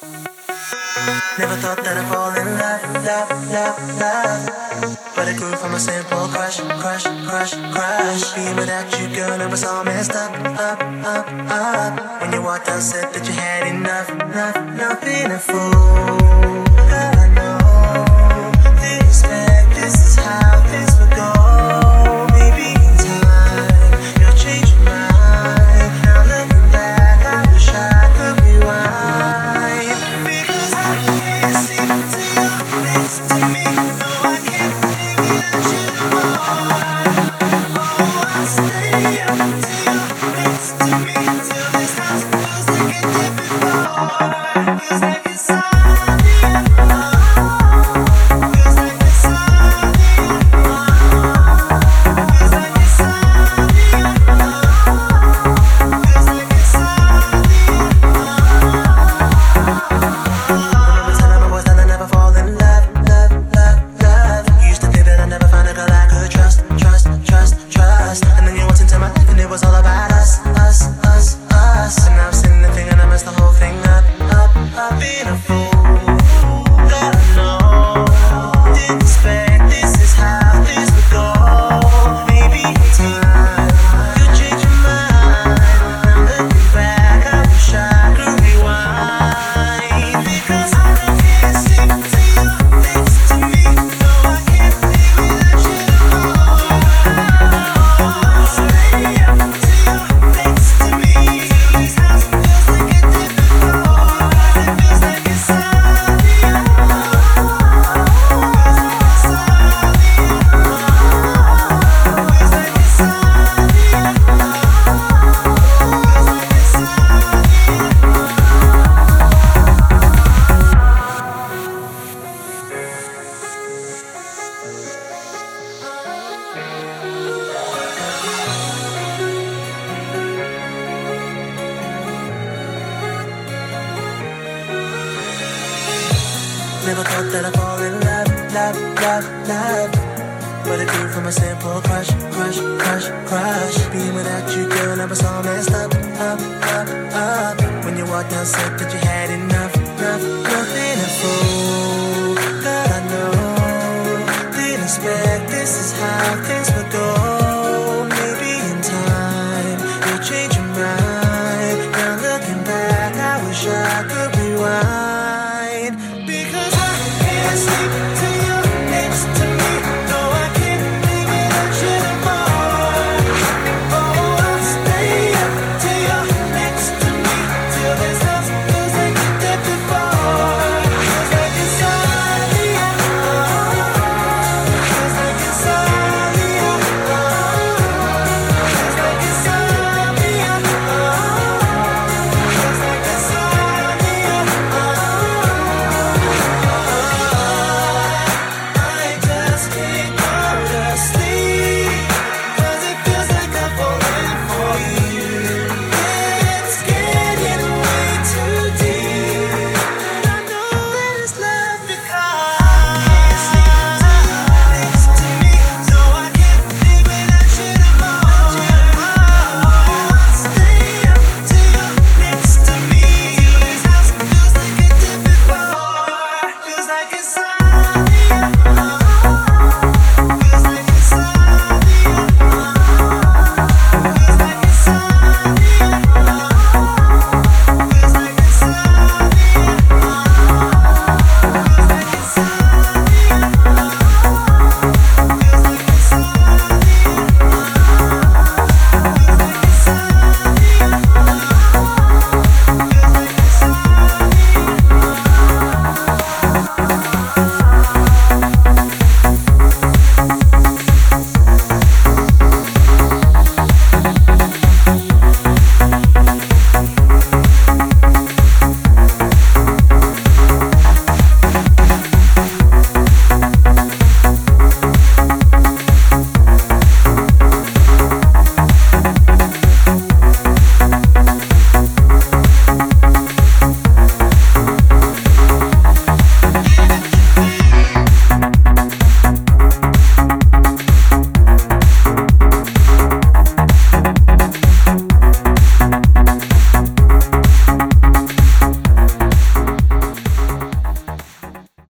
Never thought that I'd fall in love, love, love, love. But it grew from a simple crush, crush, crush, crush. Being without you, girl, it was all messed up, up, up, up. When you walked out, said that you had enough, enough, enough. Being a fool, God, I know. Didn't expect this is how things would go. Maybe in time, you'll change your mind. Now looking back, I wish I could rewind. Because I can't seem to your next to me. No, I can't think without you no more. Oh, I'll stay up till you're next to me. Till this house feels like it did before. Feels like it's on the end. Feels like it's on the end. Feels like it's on the end. Feels like it's on the Remember telling my boys that I never fall in love, love, love, love. You used to think that I'd never find a girl I could trust, trust, trust, trust. And then you walked into my life and it was all about us, us, us, us. And now I'm sitting there thinking I messed the whole thing up, up, up. Being a fool, God, I know. Didn't expect this is how this would go. Maybe in time, you'll change your mind. Now looking back, I wish I could rewind. Because I can't seem to your next to me. No, I can't think without you no more. I'll stay up till you're next to me. Till this house feels like it did before. It feels like it's on the end. Feels like it's on the end. Feels like it's on the end. Feels like it's on the end. Never thought that I'd fall in love, love, love, love. But it grew from a simple crush, crush, crush, crush. Being without you, girl, I was all messed up, up, up, up. When you walked out, said that you had enough, enough, nothing a fool. God, I know. Didn't expect this is how things would go. Maybe in time, you'll change your mind. Now looking back, I wish I could rewind.